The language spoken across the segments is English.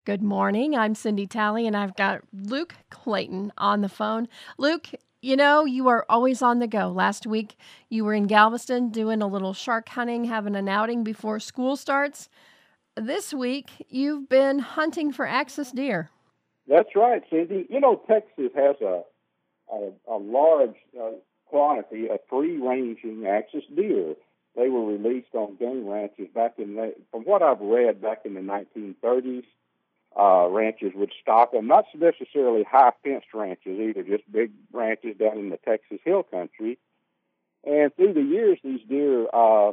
Good morning. I'm Cindy Talley, and I've got Luke Clayton on the phone. Luke, you are always on the go. Last week, you were in Galveston doing a little shark hunting, having an outing before school starts. This week, you've been hunting for axis deer. That's right, Cindy. Texas has a large quantity of free-ranging axis deer. They were released on game ranches from what I've read, back in the 1930s. Ranches would stock them, not necessarily high-fenced ranches either, just big ranches down in the Texas Hill Country. And through the years, these deer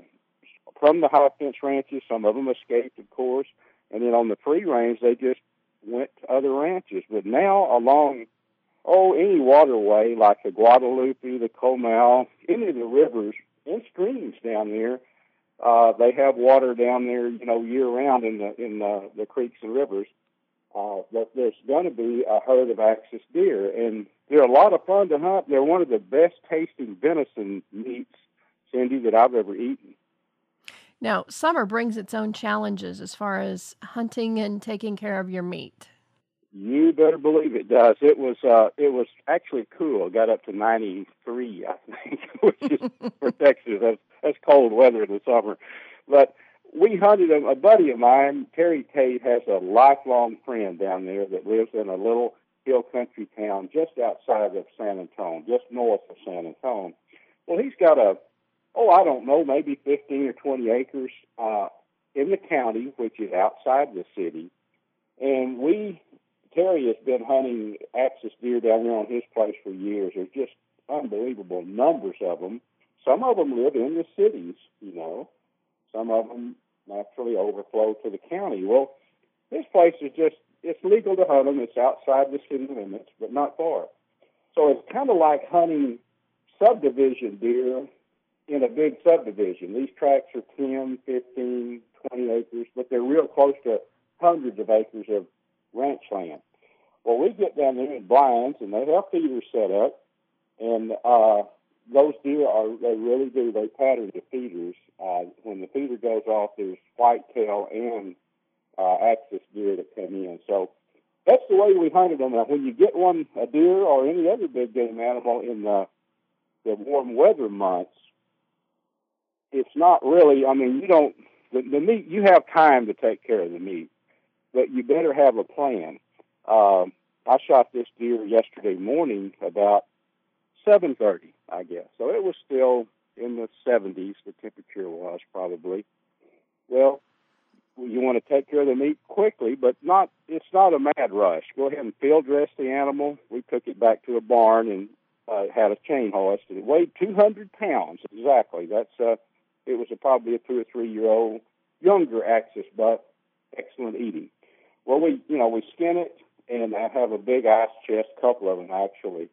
from the high-fence ranches, some of them escaped, of course, and then on the free range, they just went to other ranches. But now along, any waterway like the Guadalupe, the Comal, any of the rivers and streams down there, they have water down there, year-round in the creeks and rivers. That there's going to be a herd of axis deer, and they're a lot of fun to hunt. They're one of the best tasting venison meats, Cindy, that I've ever eaten. Now, summer brings its own challenges as far as hunting and taking care of your meat. You better believe it does. It was actually cool. It got up to 93, I think, which is for Texas. That's cold weather in the summer, but we hunted them. A buddy of mine, Terry Tate, has a lifelong friend down there that lives in a little hill country town just outside of San Antonio, just north of San Antonio. Well, he's got I don't know, maybe 15 or 20 acres in the county, which is outside the city. And Terry has been hunting axis deer down there on his place for years. There's just unbelievable numbers of them. Some of them live in the cities, Some of them naturally overflow to the county. Well, this place it's legal to hunt them. It's outside the city limits, but not far. So it's kind of like hunting subdivision deer in a big subdivision. These tracts are 10, 15, 20 acres, but they're real close to hundreds of acres of ranch land. Well, we get down there in blinds, and they have feeders set up, and those deer they really do. They pattern the feeders. When the feeder goes off, there's whitetail and axis deer that come in. So that's the way we hunted them. Now, when you get a deer or any other big game animal in the warm weather months, it's not really, the meat, you have time to take care of the meat, but you better have a plan. I shot this deer yesterday morning about 7:30, I guess. So it was still in the 70s, the temperature was probably. Well, you want to take care of the meat quickly, but it's not a mad rush. Go ahead and field dress the animal. We took it back to a barn and had a chain hoist, and it weighed 200 pounds exactly. It was probably a 2 or 3 year old younger axis buck, excellent eating. Well, we skin it, and I have a big ice chest, a couple of them actually.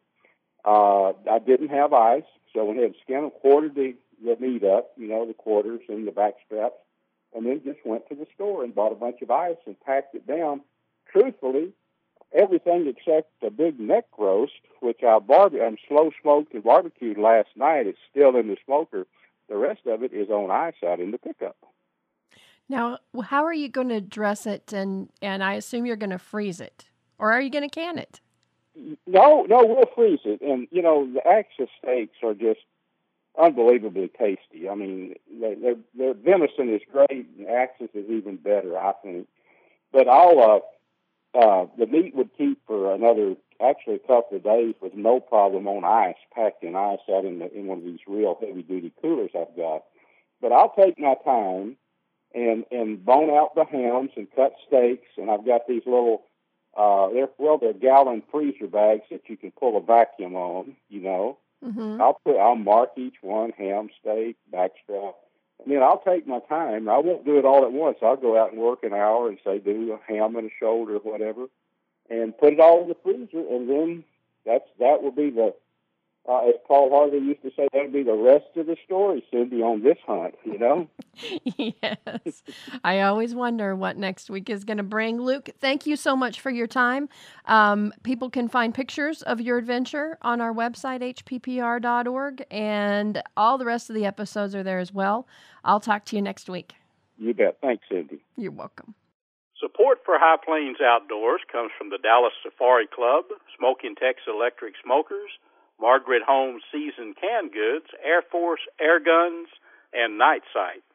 I didn't have ice, so we had to skin them, quartered the meat up, the quarters and the back straps, and then just went to the store and bought a bunch of ice and packed it down. Truthfully, everything except the big neck roast, which I slow smoked and barbecued last night, it's still in the smoker. The rest of it is on ice out in the pickup. Now, how are you going to dress it, and I assume you're going to freeze it, or are you going to can it? No, we'll freeze it. And, the axis steaks are just unbelievably tasty. I mean, their venison is great, and axis is even better, I think. But the meat would keep for a couple of days with no problem on ice, packed in ice out in one of these real heavy-duty coolers I've got. But I'll take my time and bone out the hams and cut steaks, and I've got these little they're gallon freezer bags that you can pull a vacuum on, Mm-hmm. I'll mark each one, ham, steak, backstrap, and then I'll take my time. I won't do it all at once. I'll go out and work an hour and say do a ham and a shoulder or whatever, and put it all in the freezer, and then that will be as Paul Harvey used to say, that'll be the rest of the story, Cindy, on this hunt, Yes. I always wonder what next week is going to bring. Luke, thank you so much for your time. People can find pictures of your adventure on our website, hppr.org, and all the rest of the episodes are there as well. I'll talk to you next week. You bet. Thanks, Cindy. You're welcome. Support for High Plains Outdoors comes from the Dallas Safari Club, Smoking Texas Electric Smokers, Margaret Holmes Seasoned Canned Goods, Air Force Air Guns, and Night Sight.